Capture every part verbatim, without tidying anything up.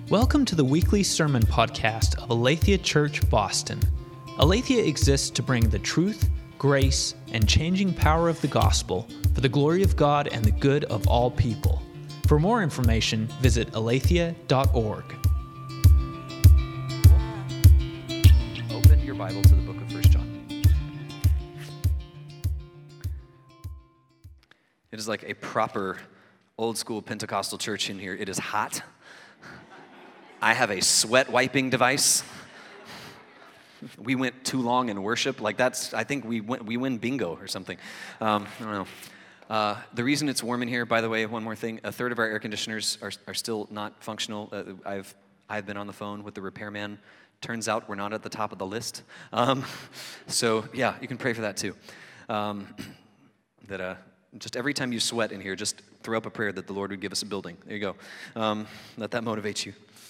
Welcome to the weekly sermon podcast of Aletheia Church, Boston. Aletheia exists to bring the truth, grace, and changing power of the gospel for the glory of God and the good of all people. For more information, visit aletheia dot org. Open your Bible to the book of First John. It is like a proper old school Pentecostal church in here. It is hot. I have a sweat wiping device. We went too long in worship. Like that's, I think we went, we win bingo or something. Um, I don't know. Uh, the reason it's warm in here, by the way, one more thing, a third of our air conditioners are, are still not functional. Uh, I've, I've been on the phone with the repairman. Turns out we're not at the top of the list. Um, so yeah, you can pray for that too. Um, that uh, just every time you sweat in here, just throw up a prayer that the Lord would give us a building. There you go. Um, let that motivate you.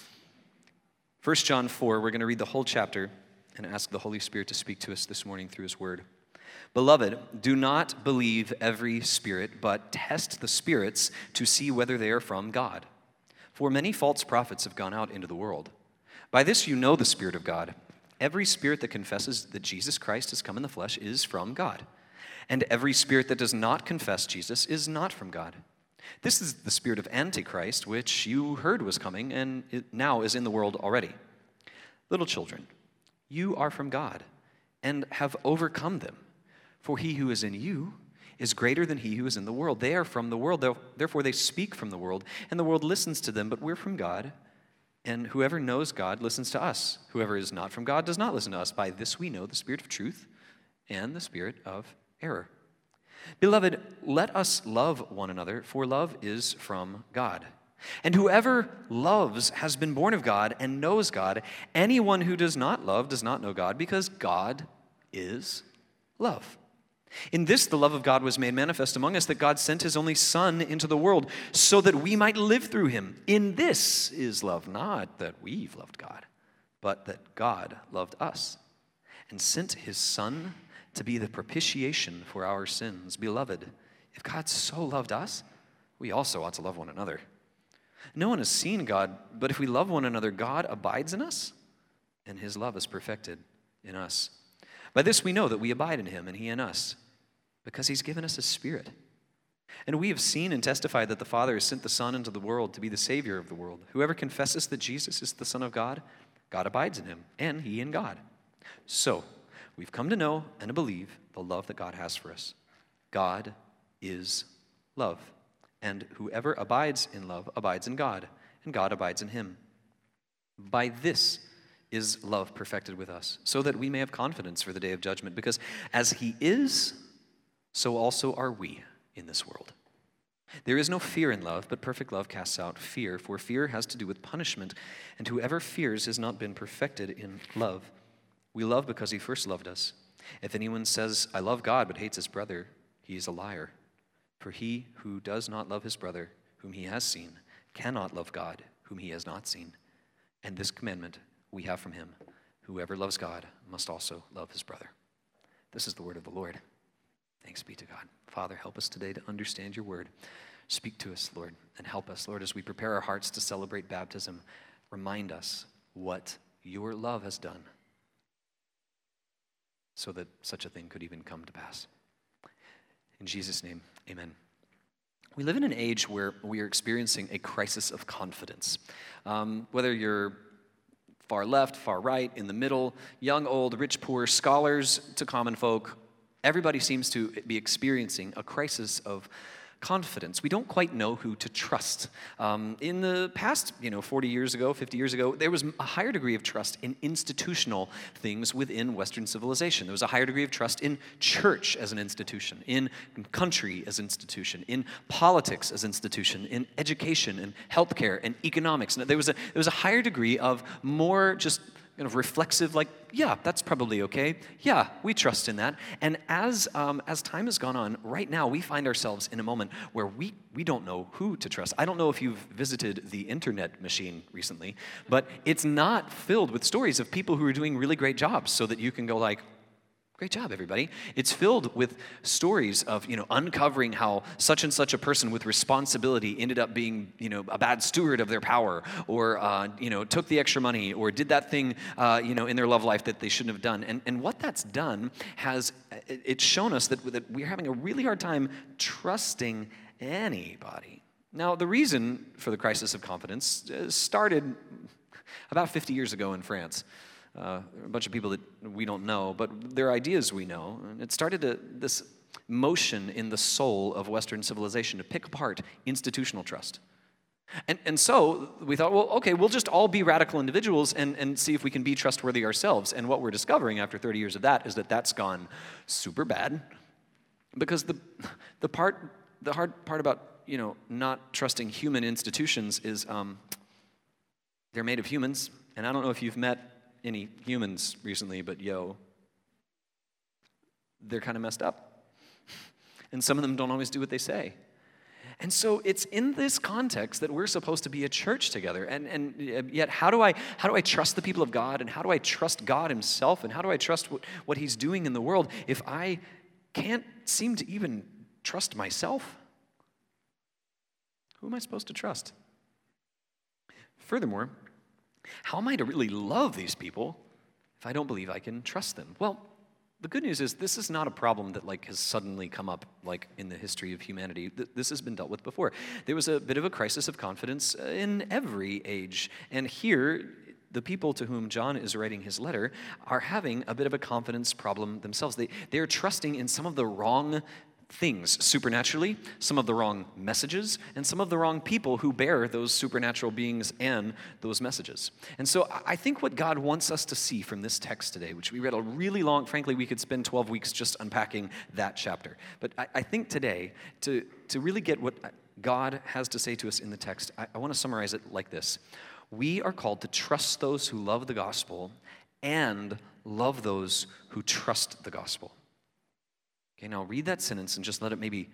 First John four, we're going to read the whole chapter and ask the Holy Spirit to speak to us this morning through His Word. Beloved, do not believe every spirit, but test the spirits to see whether they are from God. For many false prophets have gone out into the world. By this you know the Spirit of God. Every spirit that confesses that Jesus Christ has come in the flesh is from God. And every spirit that does not confess Jesus is not from God. This is the spirit of Antichrist, which you heard was coming and it now is in the world already. Little children, you are from God and have overcome them. For he who is in you is greater than he who is in the world. They are from the world, therefore they speak from the world, and the world listens to them, but we're from God. And whoever knows God listens to us. Whoever is not from God does not listen to us. By this we know the spirit of truth and the spirit of error. Beloved, let us love one another, for love is from God. And whoever loves has been born of God and knows God. Anyone who does not love does not know God, because God is love. In this the love of God was made manifest among us, that God sent His only Son into the world so that we might live through Him. In this is love, not that we've loved God, but that God loved us and sent His Son to be the propitiation for our sins. Beloved, if God so loved us, we also ought to love one another. No one has seen God, but if we love one another, God abides in us, and His love is perfected in us. By this we know that we abide in Him, and He in us, because He's given us His Spirit. And we have seen and testified that the Father has sent the Son into the world to be the Savior of the world. Whoever confesses that Jesus is the Son of God, God abides in him, and he in God. So, we've come to know and to believe the love that God has for us. God is love. And whoever abides in love abides in God, and God abides in him. By this is love perfected with us, so that we may have confidence for the day of judgment, because as he is, so also are we in this world. There is no fear in love, but perfect love casts out fear, for fear has to do with punishment, and whoever fears has not been perfected in love. We love because he first loved us. If anyone says, I love God, but hates his brother, he is a liar. For he who does not love his brother, whom he has seen, cannot love God, whom he has not seen. And this commandment we have from him: whoever loves God must also love his brother. This is the word of the Lord. Thanks be to God. Father, help us today to understand your word. Speak to us, Lord, and help us, Lord, as we prepare our hearts to celebrate baptism. Remind us what your love has done, so that such a thing could even come to pass. In Jesus' name, amen. We live in an age where we are experiencing a crisis of confidence. Um, whether you're far left, far right, in the middle, young, old, rich, poor, scholars to common folk, everybody seems to be experiencing a crisis of confidence. We don't quite know who to trust. Um, in the past, you know, forty years ago, fifty years ago, there was a higher degree of trust in institutional things within Western civilization. There was a higher degree of trust in church as an institution, in country as an institution, in politics as an institution, in education and healthcare and economics. And there was a there was a higher degree of more just kind of reflexive, like, yeah, that's probably okay. Yeah, we trust in that. And as um, as time has gone on, right now we find ourselves in a moment where we, we don't know who to trust. I don't know if you've visited the internet machine recently, but it's not filled with stories of people who are doing really great jobs so that you can go like, Great job, everybody. It's filled with stories of, you know, uncovering how such and such a person with responsibility ended up being, you know, a bad steward of their power, or, uh, you know, took the extra money, or did that thing, uh, you know, in their love life that they shouldn't have done. And, and what that's done has, it's shown us that, that we're having a really hard time trusting anybody. Now, the reason for the crisis of confidence started about fifty years ago in France. Uh, a bunch of people that we don't know, but their ideas we know. And it started a, this motion in the soul of Western civilization to pick apart institutional trust. And, and so we thought, well, okay, we'll just all be radical individuals and, and see if we can be trustworthy ourselves. And what we're discovering after thirty years of that is that that's gone super bad, because the the part the hard part about, you know, not trusting human institutions is um, they're made of humans. And I don't know if you've met any humans recently, but yo, they're kind of messed up. And some of them don't always do what they say. And so it's in this context that we're supposed to be a church together. And, and yet, how do I how do I trust the people of God? And how do I trust God himself? And how do I trust what, what he's doing in the world if I can't seem to even trust myself? Who am I supposed to trust? Furthermore, how am I to really love these people if I don't believe I can trust them? Well, the good news is this is not a problem that like has suddenly come up like in the history of humanity. This has been dealt with before. There was a bit of a crisis of confidence in every age. And here, the people to whom John is writing his letter are having a bit of a confidence problem themselves. They, they're trusting in some of the wrong things supernaturally, some of the wrong messages, and some of the wrong people who bear those supernatural beings and those messages. And so I think what God wants us to see from this text today, which we read a really long, frankly, we could spend twelve weeks just unpacking that chapter. But I, I think today, to, to really get what God has to say to us in the text, I, I want to summarize it like this. We are called to trust those who love the gospel and love those who trust the gospel. Okay, now read that sentence and just let it maybe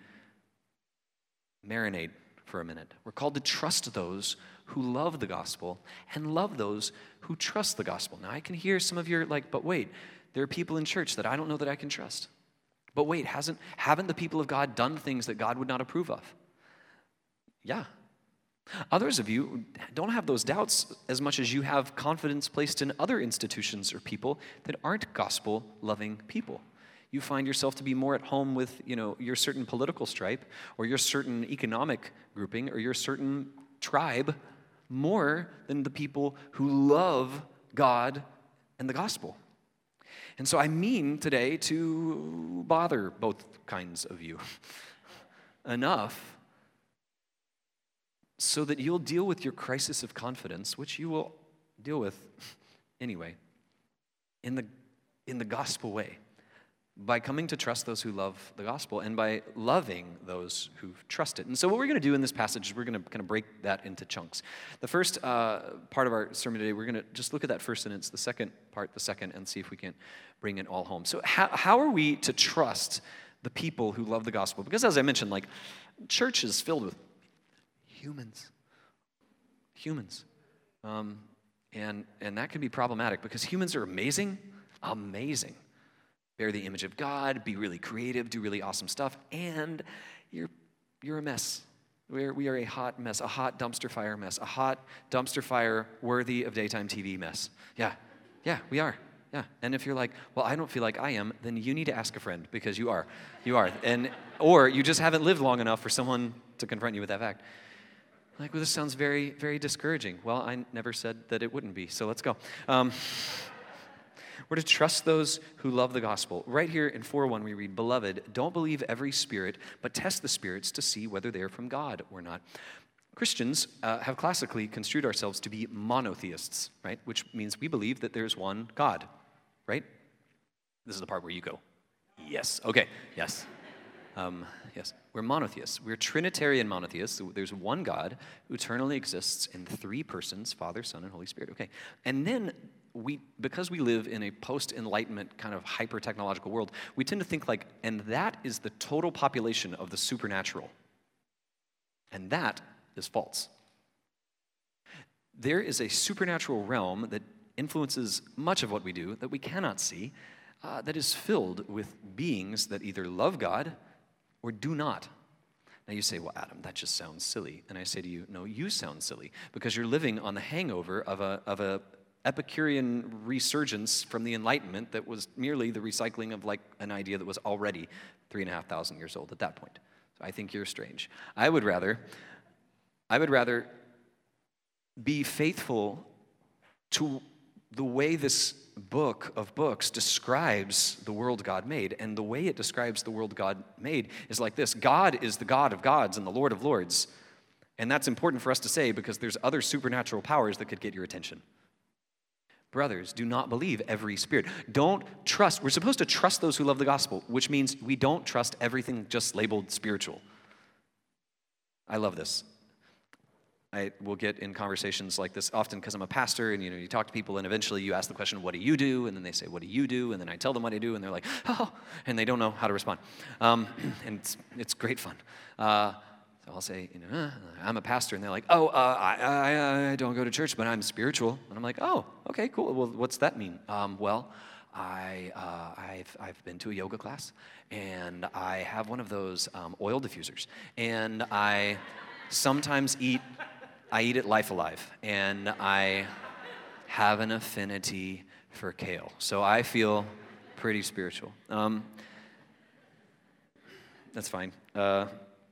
marinate for a minute. We're called to trust those who love the gospel and love those who trust the gospel. Now I can hear some of you like, but wait, there are people in church that I don't know that I can trust. But wait, hasn't haven't the people of God done things that God would not approve of? Yeah. Others of you don't have those doubts as much as you have confidence placed in other institutions or people that aren't gospel-loving people. You find yourself to be more at home with, you know, your certain political stripe or your certain economic grouping or your certain tribe more than the people who love God and the gospel. And so I mean today to bother both kinds of you enough so that you'll deal with your crisis of confidence, which you will deal with anyway, in the in the gospel way. By coming to trust those who love the gospel and by loving those who trust it. And so what we're going to do in this passage is we're going to kind of break that into chunks. The first uh, part of our sermon today, we're going to just look at that first sentence, the second part, the second, and see if we can bring it all home. So how, how are we to trust the people who love the gospel? Because as I mentioned, like, church is filled with humans. Humans. Um, and, and that can be problematic because humans are amazing, amazing. Bear the image of God, be really creative, do really awesome stuff, and you're you're a mess. We're, we are a hot mess, a hot dumpster fire mess, a hot dumpster fire worthy of daytime T V mess. Yeah, yeah, we are. Yeah, and if you're like, well, I don't feel like I am, then you need to ask a friend because you are. You are. And or you just haven't lived long enough for someone to confront you with that fact. Like, well, this sounds very, very discouraging. Well, I never said that it wouldn't be, so let's go. Um, We're to trust those who love the gospel. Right here in four one we read, "Beloved, don't believe every spirit, but test the spirits to see whether they are from God or not." Christians uh, have classically construed ourselves to be monotheists, right? Which means we believe that there's one God, right? This is the part where you go, yes, okay, yes. Um, yes, we're monotheists. We're Trinitarian monotheists. So there's one God who eternally exists in three persons, Father, Son, and Holy Spirit. Okay, and then we, because we live in a post-Enlightenment kind of hyper-technological world, we tend to think like, and that is the total population of the supernatural. And that is false. There is a supernatural realm that influences much of what we do that we cannot see, uh, that is filled with beings that either love God or do not. Now you say, well, Adam, that just sounds silly. And I say to you, no, you sound silly, because you're living on the hangover of a, of a Epicurean resurgence from the Enlightenment that was merely the recycling of like an idea that was already three and a half thousand years old at that point. So I think you're strange. I would rather, I would rather be faithful to the way this book of books describes the world God made. And the way it describes the world God made is like this. God is the God of gods and the Lord of lords. And that's important for us to say because there's other supernatural powers that could get your attention. Brothers, do not believe every spirit. Don't trust. We're supposed to trust those who love the gospel, which means we don't trust everything just labeled spiritual. I love this. I will get in conversations like this often because I'm a pastor, and you know, you talk to people, and eventually you ask the question, "What do you do?" And then they say, "What do you do?" And then I tell them what I do, and they're like, "Oh," and they don't know how to respond. Um, and it's, it's great fun. Uh, So I'll say, you know, uh, I'm a pastor, and they're like, oh, uh, I, I, I don't go to church, but I'm spiritual. And I'm like, oh, okay, cool. Well, what's that mean? Um, well, I, uh, I've, I've been to a yoga class, and I have one of those um, oil diffusers, and I sometimes eat, I eat it Life Alive, and I have an affinity for kale. So I feel pretty spiritual. Um, that's fine. Uh,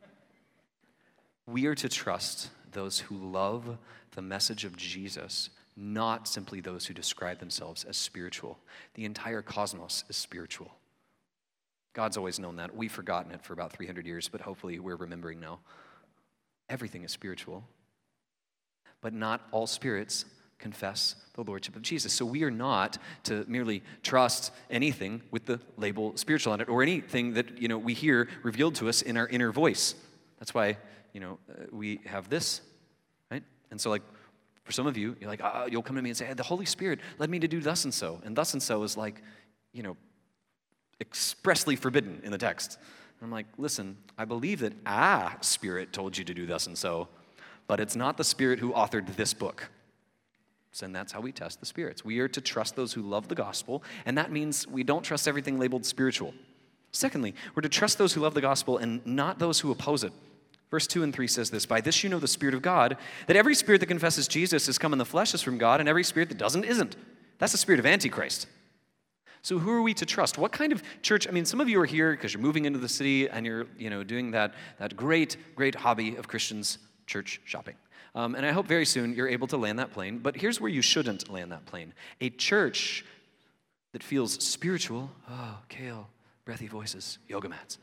We are to trust those who love the message of Jesus, not simply those who describe themselves as spiritual. The entire cosmos is spiritual. God's always known that. We've forgotten it for about three hundred years, but hopefully we're remembering now. Everything is spiritual, but not all spirits confess the lordship of Jesus. So we are not to merely trust anything with the label spiritual on it, or anything that, you know, we hear revealed to us in our inner voice. That's why, you know, uh, we have this, right? And so, like, for some of you, you're like, oh, you'll come to me and say, hey, the Holy Spirit led me to do thus and so. And thus and so is like, you know, expressly forbidden in the text. And I'm like, listen, I believe that a spirit told you to do thus and so, but it's not the Spirit who authored this book. So, and that's how we test the spirits. We are to trust those who love the gospel, and that means we don't trust everything labeled spiritual. Secondly, we're to trust those who love the gospel and not those who oppose it. Verse two and three says this, by this you know the Spirit of God, that every spirit that confesses Jesus has come in the flesh is from God, and every spirit that doesn't isn't. That's the spirit of Antichrist. So who are we to trust? What kind of church? I mean, some of you are here because you're moving into the city and you're, you know, doing that, that great, great hobby of Christians, church shopping. Um, and I hope very soon you're able to land that plane. But here's where you shouldn't land that plane. A church that feels spiritual, oh, kale, breathy voices, yoga mats,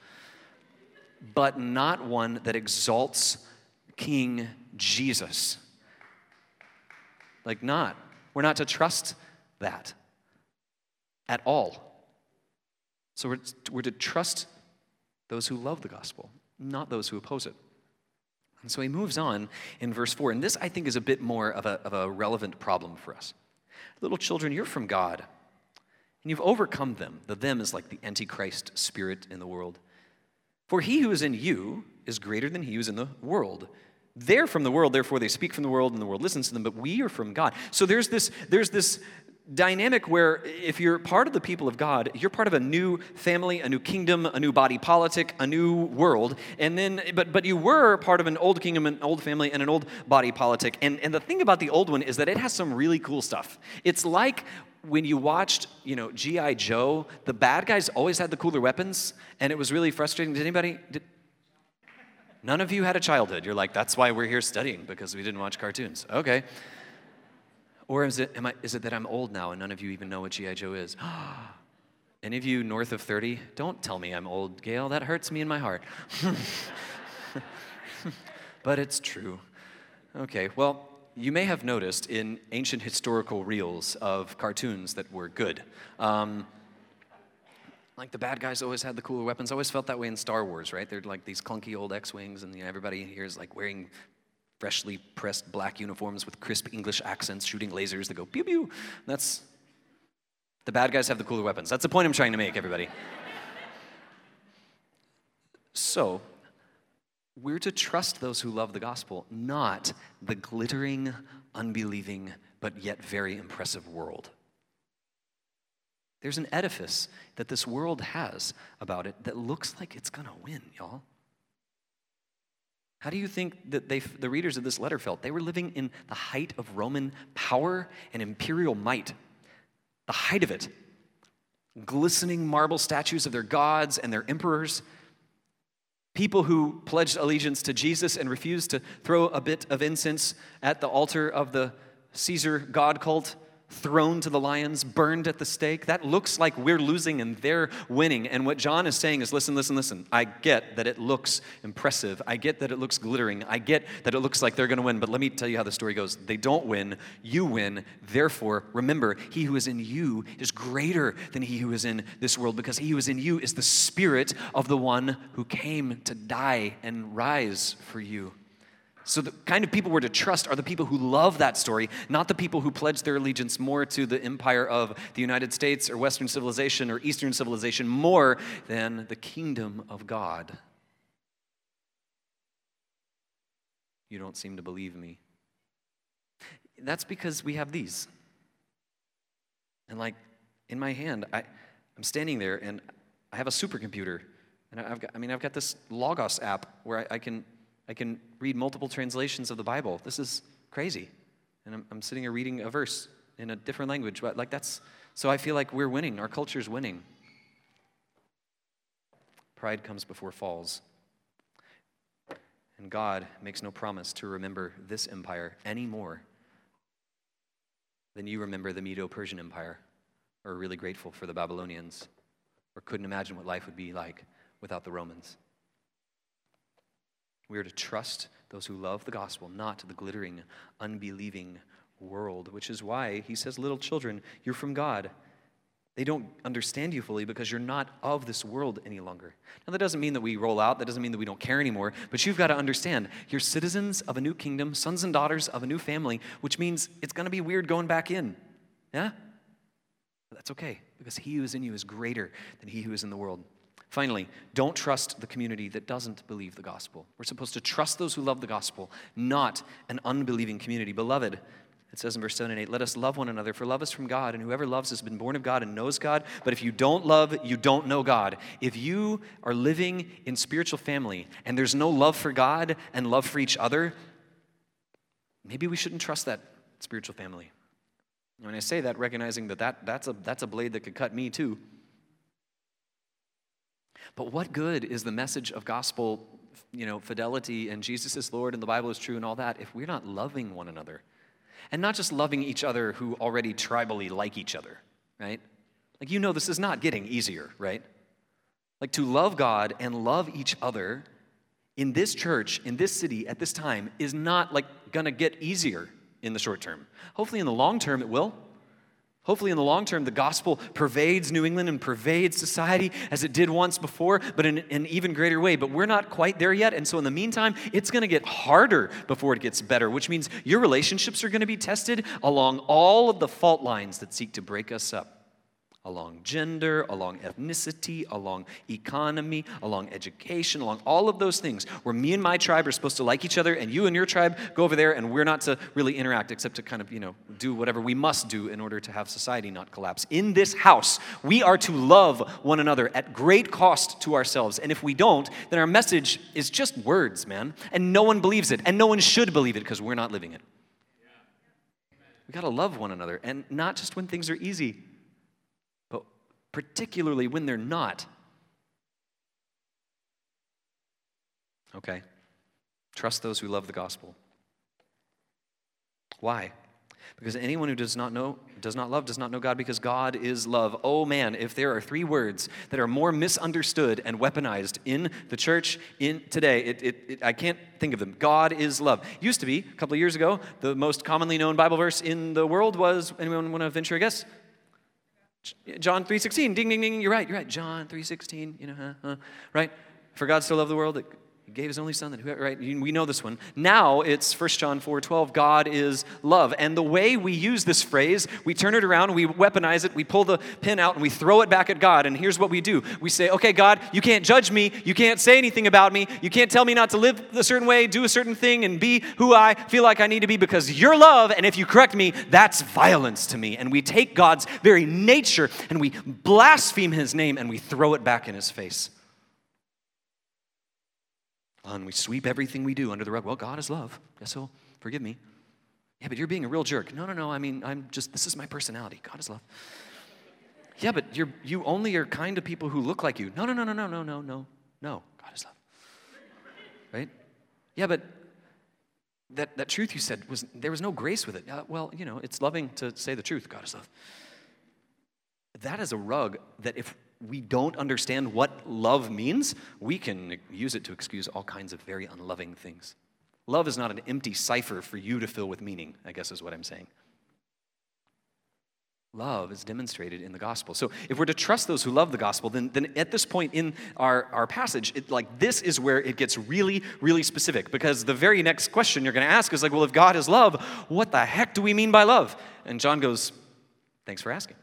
but not one that exalts King Jesus. Like not. We're not to trust that at all. So we're, we're to trust those who love the gospel, not those who oppose it. And so he moves on in verse four, and this I think is a bit more of a, of a relevant problem for us. Little children, you're from God, and you've overcome them. The them is like the Antichrist spirit in the world. For he who is in you is greater than he who is in the world. They're from the world, therefore they speak from the world, and the world listens to them, but we are from God. So there's this, there's this dynamic where if you're part of the people of God, you're part of a new family, a new kingdom, a new body politic, a new world. And then, but but you were part of an old kingdom, an old family, and an old body politic. And, and the thing about the old one is that it has some really cool stuff. It's like when you watched, you know, G I Joe, the bad guys always had the cooler weapons, and it was really frustrating. Did anybody? Did, none of you had a childhood. You're like, that's why we're here studying, because we didn't watch cartoons. Okay. Or is it, am I, is it that I'm old now and none of you even know what G I Joe is? Any of you north of thirty, don't tell me I'm old, Gail. That hurts me in my heart. But it's true. Okay, well, you may have noticed in ancient historical reels of cartoons that were good. Um, like the bad guys always had the cooler weapons. I always felt that way in Star Wars, right? They're like these clunky old X-Wings, and you know, everybody here is like wearing freshly pressed black uniforms with crisp English accents, shooting lasers that go pew pew. That's, the bad guys have the cooler weapons. That's the point I'm trying to make, everybody. So, we're to trust those who love the gospel, not the glittering, unbelieving, but yet very impressive world. There's an edifice that this world has about it that looks like it's going to win, y'all. How do you think that they, the readers of this letter felt? They were living in the height of Roman power and imperial might. The height of it. Glistening marble statues of their gods and their emperors. People who pledged allegiance to Jesus and refused to throw a bit of incense at the altar of the Caesar god cult. Thrown to the lions, burned at the stake. That looks like we're losing and they're winning. And what John is saying is, listen, listen, listen. I get that it looks impressive. I get that it looks glittering. I get that it looks like they're going to win. But let me tell you how the story goes. They don't win. You win. Therefore, remember, he who is in you is greater than he who is in this world, because he who is in you is the Spirit of the one who came to die and rise for you. So the kind of people we're to trust are the people who love that story, not the people who pledge their allegiance more to the empire of the United States or Western civilization or Eastern civilization more than the kingdom of God. You don't seem to believe me. That's because we have these. And like in my hand, I, I'm standing there and I have a supercomputer. And I've got, I mean, I've got this Logos app where I, I can... I can read multiple translations of the Bible. This is crazy. And I'm, I'm sitting here reading a verse in a different language. But like that's, so I feel like we're winning. Our culture's winning. Pride comes before falls. And God makes no promise to remember this empire any more than you remember the Medo-Persian Empire, or are really grateful for the Babylonians, or couldn't imagine what life would be like without the Romans. We are to trust those who love the gospel, not the glittering, unbelieving world, which is why he says, little children, you're from God. They don't understand you fully because you're not of this world any longer. Now, that doesn't mean that we roll out. That doesn't mean that we don't care anymore. But you've got to understand, you're citizens of a new kingdom, sons and daughters of a new family, which means it's going to be weird going back in. Yeah? But that's okay, because he who is in you is greater than he who is in the world. Finally, don't trust the community that doesn't believe the gospel. We're supposed to trust those who love the gospel, not an unbelieving community. Beloved, it says in verse seven and eight, let us love one another, for love is from God, and whoever loves has been born of God and knows God. But if you don't love, you don't know God. If you are living in spiritual family and there's no love for God and love for each other, maybe we shouldn't trust that spiritual family. And when I say that, recognizing that, that that's, a, that's a blade that could cut me too. But what good is the message of gospel, you know, fidelity and Jesus is Lord and the Bible is true and all that if we're not loving one another? And not just loving each other who already tribally like each other, right? Like, you know, this is not getting easier, right? Like, to love God and love each other in this church, in this city, at this time is not like gonna get easier in the short term. Hopefully in the long term it will. Hopefully in the long term, the gospel pervades New England and pervades society as it did once before, but in an even greater way. But we're not quite there yet. And so in the meantime, it's going to get harder before it gets better, which means your relationships are going to be tested along all of the fault lines that seek to break us up. Along gender, along ethnicity, along economy, along education, along all of those things where me and my tribe are supposed to like each other and you and your tribe go over there and we're not to really interact except to kind of, you know, do whatever we must do in order to have society not collapse. In this house, we are to love one another at great cost to ourselves. And if we don't, then our message is just words, man. And no one believes it. And no one should believe it because we're not living it. We got to love one another, and not just when things are easy, particularly when they're not. Okay. Trust those who love the gospel. Why? Because anyone who does not know, does not love, does not know God, because God is love. Oh man, if there are three words that are more misunderstood and weaponized in the church in today, it, it, it, I can't think of them. God is love. Used to be, a couple of years ago, the most commonly known Bible verse in the world was, anyone want to venture a guess? John three sixteen, ding, ding, ding, you're right, you're right. John three sixteen, you know, huh, huh, right? For God so loved the world that, He gave his only son, that whoever, right? We know this one. Now it's First John four twelve, God is love. And the way we use this phrase, we turn it around, we weaponize it, we pull the pin out, and we throw it back at God. And here's what we do. We say, okay, God, you can't judge me. You can't say anything about me. You can't tell me not to live a certain way, do a certain thing, and be who I feel like I need to be because you're love. And if you correct me, that's violence to me. And we take God's very nature and we blaspheme his name and we throw it back in his face. And we sweep everything we do under the rug. Well, God is love. Yes, he'll forgive me. Yeah, but you're being a real jerk. No, no, no. I mean, I'm just, this is my personality. God is love. Yeah, but you're, you only are kind to people who look like you. No, no, no, no, no, no, no, no, no. God is love. Right? Yeah, but that, that truth you said, was there was no grace with it. Uh, well, you know, it's loving to say the truth. God is love. That is a rug that if we don't understand what love means, we can use it to excuse all kinds of very unloving things. Love is not an empty cipher for you to fill with meaning, I guess is what I'm saying. Love is demonstrated in the gospel. So if we're to trust those who love the gospel, then, then at this point in our, our passage, it, like this is where it gets really, really specific. Because the very next question you're going to ask is like, well, if God is love, what the heck do we mean by love? And John goes, thanks for asking.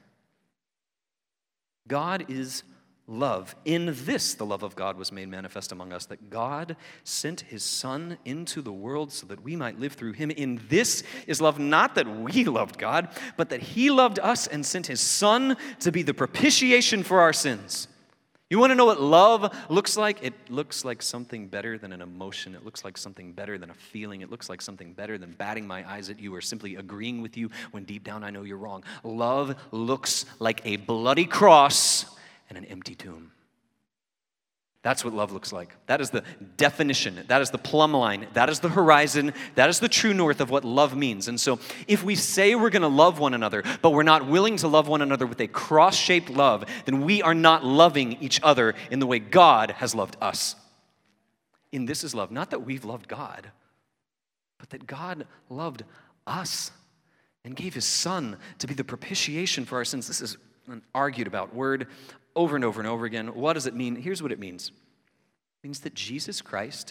God is love. In this, the love of God was made manifest among us, that God sent his Son into the world so that we might live through him. In this is love, not that we loved God, but that he loved us and sent his Son to be the propitiation for our sins. You want to know what love looks like? It looks like something better than an emotion. It looks like something better than a feeling. It looks like something better than batting my eyes at you or simply agreeing with you when deep down I know you're wrong. Love looks like a bloody cross and an empty tomb. That's what love looks like. That is the definition. That is the plumb line. That is the horizon. That is the true north of what love means. And so if we say we're going to love one another, but we're not willing to love one another with a cross-shaped love, then we are not loving each other in the way God has loved us. In this is love. Not that we've loved God, but that God loved us and gave his Son to be the propitiation for our sins. This is an argued about word over and over and over again. What does it mean? Here's what it means. It means that Jesus Christ,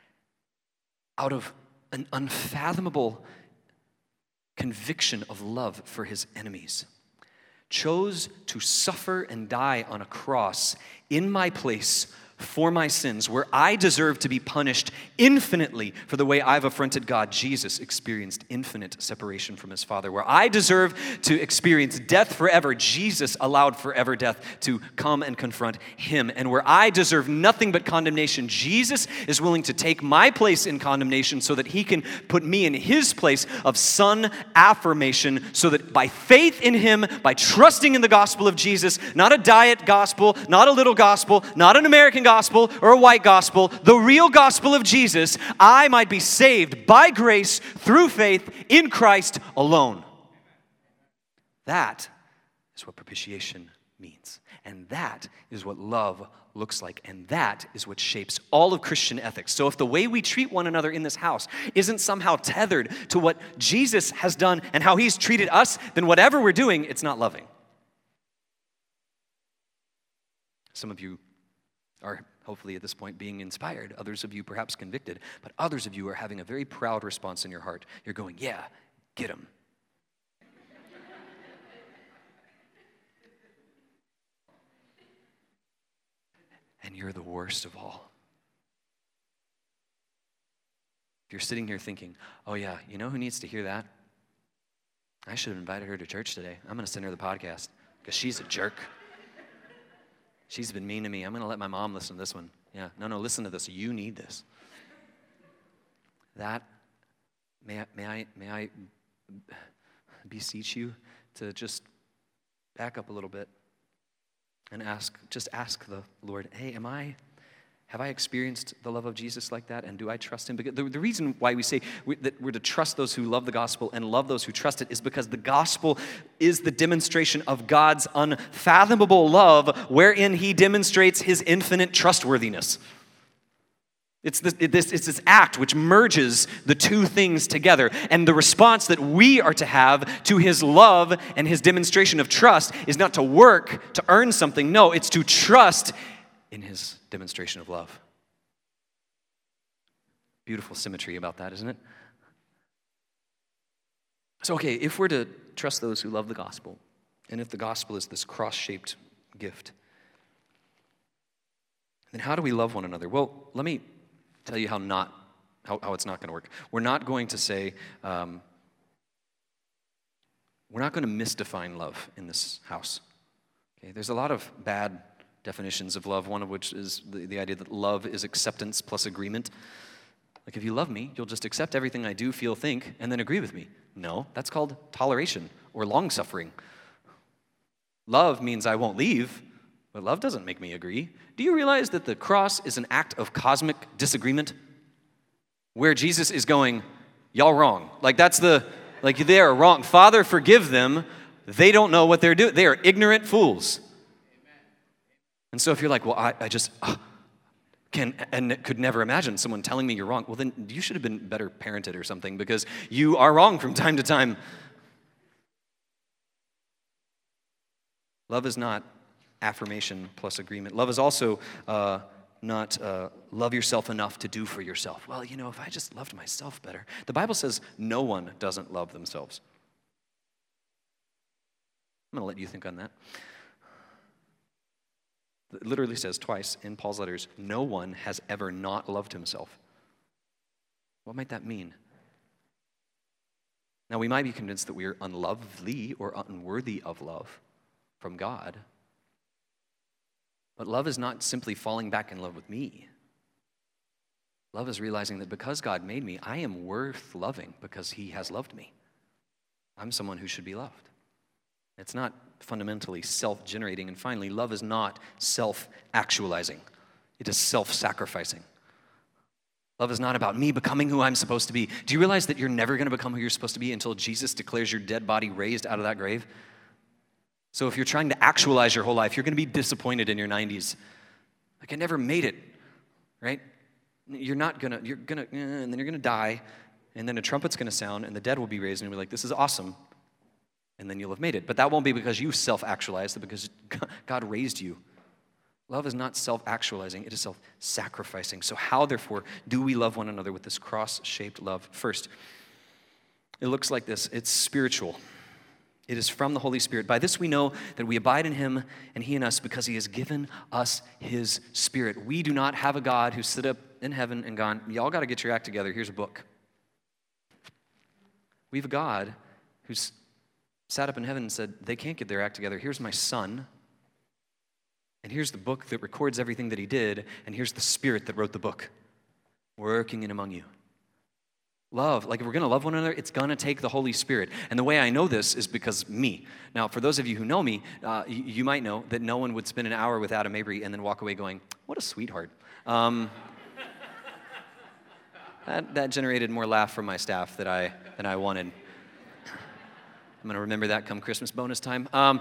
out of an unfathomable conviction of love for his enemies, chose to suffer and die on a cross in my place for my sins, where I deserve to be punished infinitely for the way I've affronted God. Jesus experienced infinite separation from his Father. Where I deserve to experience death forever, Jesus allowed forever death to come and confront him. And where I deserve nothing but condemnation, Jesus is willing to take my place in condemnation so that he can put me in his place of son affirmation, so that by faith in him, by trusting in the gospel of Jesus, not a diet gospel, not a little gospel, not an American gospel or a white gospel, the real gospel of Jesus, I might be saved by grace through faith in Christ alone. That is what propitiation means. And that is what love looks like. And that is what shapes all of Christian ethics. So if the way we treat one another in this house isn't somehow tethered to what Jesus has done and how he's treated us, then whatever we're doing, it's not loving. Some of you are hopefully at this point being inspired. Others of you perhaps convicted. But others of you are having a very proud response in your heart. You're going, yeah, get him. And you're the worst of all. If you're sitting here thinking, oh yeah, you know who needs to hear that? I should have invited her to church today. I'm going to send her the podcast because she's a jerk. She's been mean to me. I'm going to let my mom listen to this one. Yeah, no, no, listen to this. You need this. That, may I, may I, may I beseech you to just back up a little bit and ask, just ask the Lord, hey, am I, have I experienced the love of Jesus like that? And do I trust him? Because the, the reason why we say we, that we're to trust those who love the gospel and love those who trust it is because the gospel is the demonstration of God's unfathomable love, wherein he demonstrates his infinite trustworthiness. It's this, it, this, it's this act which merges the two things together. And the response that we are to have to his love and his demonstration of trust is not to work to earn something. No, it's to trust in his demonstration of love. Beautiful symmetry about that, isn't it? So, okay, if we're to trust those who love the gospel, and if the gospel is this cross-shaped gift, then how do we love one another? Well, let me tell you how not how, how it's not going to work. We're not going to say, um, we're not going to misdefine love in this house. Okay, there's a lot of bad definitions of love, one of which is the, the idea that love is acceptance plus agreement. Like, if you love me, you'll just accept everything I do, feel, think, and then agree with me. No, that's called toleration or long-suffering. Love means I won't leave, but love doesn't make me agree. Do you realize that the cross is an act of cosmic disagreement? Where Jesus is going, y'all wrong. Like, that's the, like, they are wrong. Father, forgive them. They don't know what they're doing. They are ignorant fools. And so if you're like, well, I, I just uh, can and could never imagine someone telling me you're wrong, well, then you should have been better parented or something, because you are wrong from time to time. Love is not affirmation plus agreement. Love is also uh, not uh, love yourself enough to do for yourself. Well, you know, if I just loved myself better. The Bible says no one doesn't love themselves. I'm going to let you think on that. It literally says twice in Paul's letters, no one has ever not loved himself. What might that mean? Now, we might be convinced that we are unlovely or unworthy of love from God. But love is not simply falling back in love with me. Love is realizing that because God made me, I am worth loving because he has loved me. I'm someone who should be loved. It's not fundamentally self-generating. And finally, love is not self-actualizing. It is self-sacrificing. Love is not about me becoming who I'm supposed to be. Do you realize that you're never going to become who you're supposed to be until Jesus declares your dead body raised out of that grave? So if you're trying to actualize your whole life, you're going to be disappointed in your nineties. Like, I never made it, right? You're not going to, you're going to, and then you're going to die, and then a trumpet's going to sound, and the dead will be raised, and you'll be like, this is awesome. And then you'll have made it. But that won't be because you self-actualized, but because God raised you. Love is not self-actualizing, it is self-sacrificing. So how, therefore, do we love one another with this cross-shaped love? First, it looks like this. It's spiritual. It is from the Holy Spirit. By this we know that we abide in him and he in us because he has given us his Spirit. We do not have a God who stood up in heaven and gone, y'all got to get your act together. Here's a book. We have a God who's sat up in heaven and said, they can't get their act together. Here's my son. And here's the book that records everything that he did. And here's the Spirit that wrote the book, working in among you. Love, like if we're going to love one another, it's going to take the Holy Spirit. And the way I know this is because me. Now, for those of you who know me, uh, you, you might know that no one would spend an hour with Adam Mabry and then walk away going, what a sweetheart. Um, that, that generated more laugh from my staff than I, than I wanted. I'm going to remember that come Christmas bonus time. Um,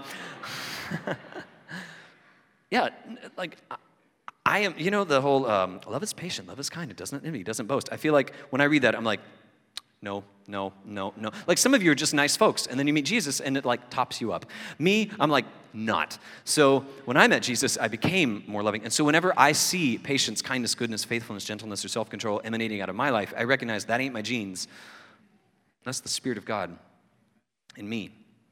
yeah, like... I am, you know, the whole, um, love is patient, love is kind, it doesn't envy, it doesn't boast. I feel like when I read that, I'm like, no, no, no, no. Like some of you are just nice folks, and then you meet Jesus, and it like tops you up. Me, I'm like, not. So when I met Jesus, I became more loving. And so whenever I see patience, kindness, goodness, faithfulness, gentleness, or self-control emanating out of my life, I recognize that ain't my genes. That's the Spirit of God in me.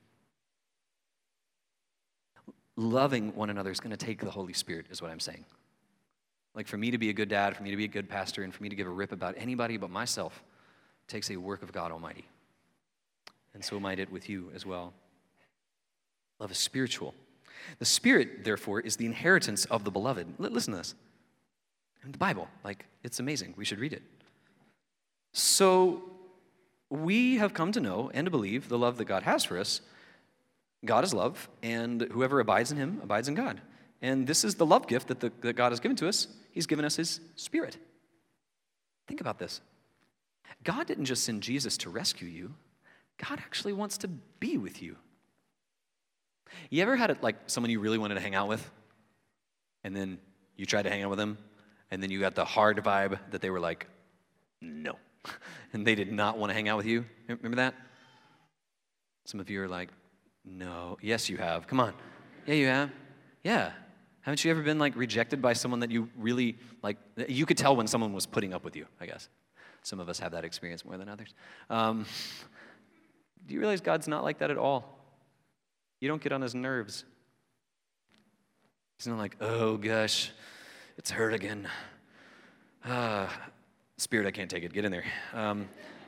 Loving one another is going to take the Holy Spirit, is what I'm saying. Like for me to be a good dad, for me to be a good pastor, and for me to give a rip about anybody but myself takes a work of God Almighty. And so might it with you as well. Love is spiritual. The Spirit, therefore, is the inheritance of the beloved. L- listen to this. In the Bible, like, it's amazing. We should read it. So we have come to know and to believe the love that God has for us. God is love, and whoever abides in him abides in God. And this is the love gift that, the, that God has given to us. He's given us his Spirit. Think about this. God didn't just send Jesus to rescue you. God actually wants to be with you. You ever had it like someone you really wanted to hang out with, and then you tried to hang out with them, and then you got the hard vibe that they were like, no. And they did not want to hang out with you? Remember that? Some of you are like, no. Yes, you have. Come on. Yeah, you have. Yeah. Haven't you ever been like rejected by someone that you really like? You could tell when someone was putting up with you, I guess. Some of us have that experience more than others. Um, do you realize God's not like that at all? You don't get on his nerves. He's not like, oh gosh, it's hurt again. Ah, Spirit, I can't take it. Get in there. Um,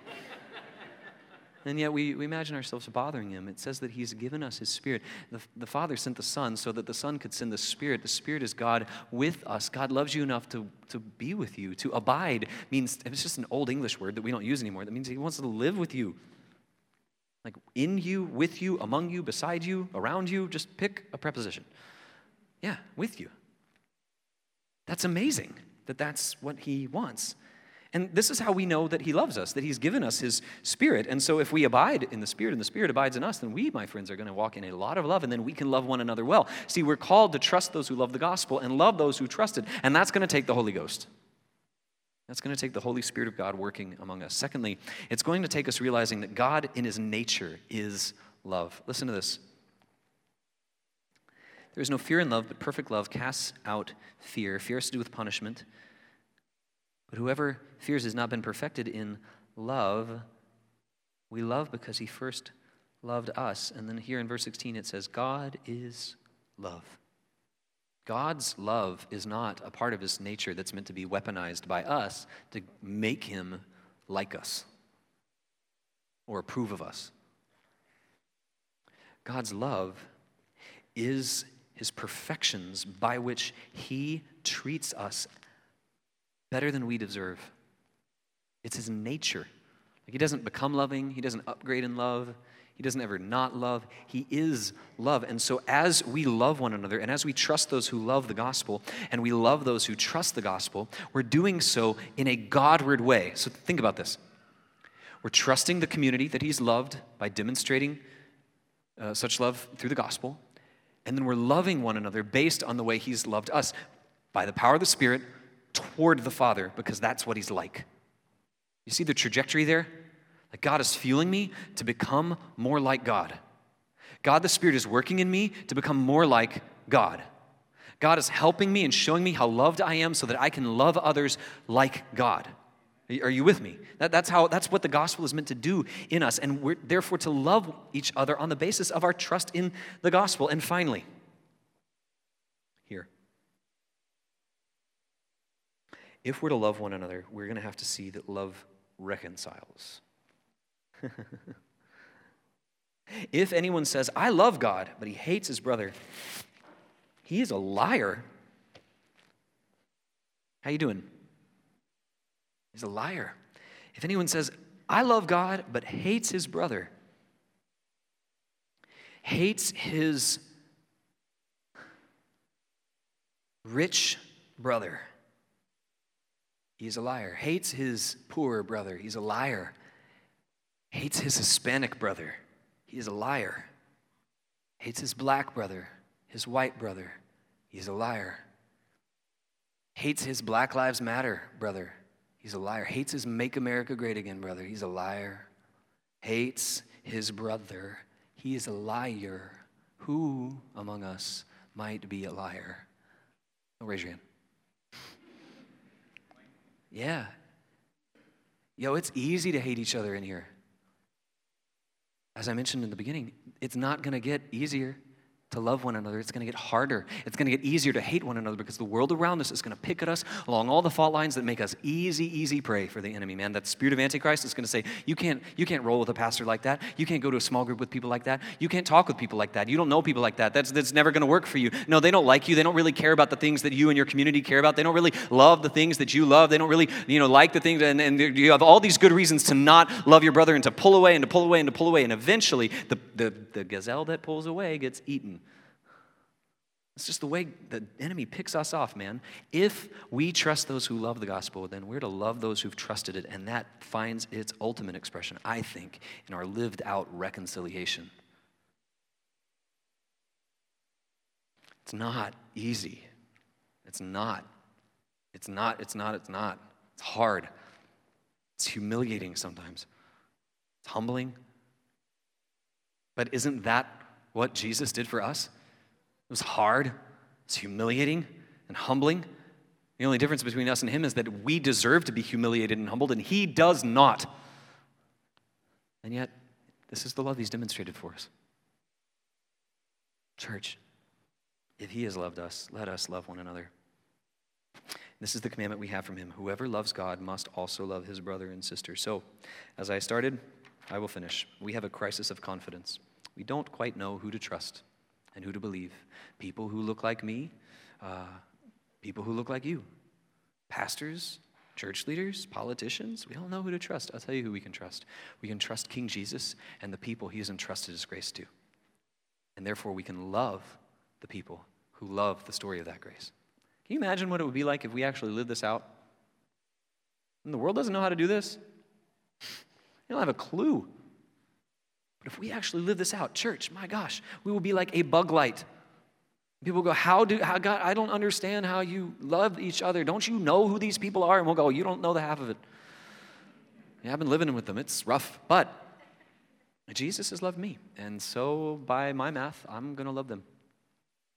and yet we, we imagine ourselves bothering him. It says that he's given us his Spirit. The, the Father sent the Son so that the Son could send the Spirit. The Spirit is God with us. God loves you enough to, to be with you. To abide means, it's just an old English word that we don't use anymore. That means he wants to live with you. Like in you, with you, among you, beside you, around you. Just pick a preposition. Yeah, with you. That's amazing that that's what he wants. And this is how we know that he loves us, that he's given us his Spirit. And so if we abide in the Spirit and the Spirit abides in us, then we, my friends, are going to walk in a lot of love, and then we can love one another well. See, we're called to trust those who love the gospel and love those who trust it, and that's going to take the Holy Ghost. That's going to take the Holy Spirit of God working among us. Secondly, it's going to take us realizing that God in his nature is love. Listen to this. There is no fear in love, but perfect love casts out fear. Fear has to do with punishment. But whoever fears has not been perfected in love. We love because he first loved us. And then here in verse sixteen it says, God is love. God's love is not a part of his nature that's meant to be weaponized by us to make him like us or approve of us. God's love is his perfections by which he treats us better than we deserve. It's his nature. Like he doesn't become loving. He doesn't upgrade in love. He doesn't ever not love. He is love. And so as we love one another and as we trust those who love the gospel and we love those who trust the gospel, we're doing so in a Godward way. So think about this. We're trusting the community that he's loved by demonstrating uh, such love through the gospel. And then we're loving one another based on the way he's loved us by the power of the Spirit toward the Father, because that's what he's like. You see the trajectory there? Like God is fueling me to become more like God. God the Spirit is working in me to become more like God. God is helping me and showing me how loved I am so that I can love others like God. Are you with me? That, that's how. That's what the gospel is meant to do in us, and we're therefore to love each other on the basis of our trust in the gospel. And finally, here, if we're to love one another, we're going to have to see that love reconciles. If anyone says, I love God, but he hates his brother, he is a liar. How you doing? He's a liar. If anyone says, I love God, but hates his brother, hates his rich brother, he's a liar. Hates his poor brother, he's a liar. Hates his Hispanic brother, he is a liar. Hates his black brother, his white brother, he's a liar. Hates his Black Lives Matter brother, he's a liar. Hates his Make America Great Again brother, he's a liar. Hates his brother, he is a liar. Who among us might be a liar? Don't raise your hand. Yeah. Yo, it's easy to hate each other in here. As I mentioned in the beginning, it's not going to get easier to love one another. It's going to get harder. It's going to get easier to hate one another because the world around us is going to pick at us along all the fault lines that make us easy, easy prey for the enemy, man. That spirit of Antichrist is going to say, you can't, you can't roll with a pastor like that. You can't go to a small group with people like that. You can't talk with people like that. You don't know people like that. That's, that's never going to work for you. No, they don't like you. They don't really care about the things that you and your community care about. They don't really love the things that you love. They don't really, you know, like the things, and, and you have all these good reasons to not love your brother and to pull away and to pull away and to pull away, and eventually the, the, the gazelle that pulls away gets eaten. It's just the way the enemy picks us off, man. If we trust those who love the gospel, then we're to love those who've trusted it, and that finds its ultimate expression, I think, in our lived out reconciliation. It's not easy. It's not. It's not, it's not, it's not. It's hard. It's humiliating sometimes. It's humbling. But isn't that what Jesus did for us? It was hard, it's humiliating and humbling. The only difference between us and him is that we deserve to be humiliated and humbled, and he does not. And yet, this is the love he's demonstrated for us. Church, if he has loved us, let us love one another. This is the commandment we have from him. Whoever loves God must also love his brother and sister. So, as I started, I will finish. We have a crisis of confidence. We don't quite know who to trust and who to believe. People who look like me, uh, people who look like you. Pastors, church leaders, politicians, we don't know who to trust. I'll tell you who we can trust. We can trust King Jesus and the people he has entrusted his grace to. And therefore, we can love the people who love the story of that grace. Can you imagine what it would be like if we actually lived this out? And the world doesn't know how to do this. They don't have a clue. But if we actually live this out, church, my gosh, we will be like a bug light. People go, how do, how, God, I don't understand how you love each other. Don't you know who these people are? And we'll go, you don't know the half of it. Yeah, I've been living with them. It's rough. But Jesus has loved me. And so by my math, I'm going to love them.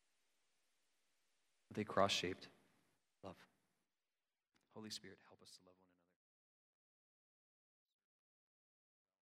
With a cross-shaped love. Holy Spirit, help us to love.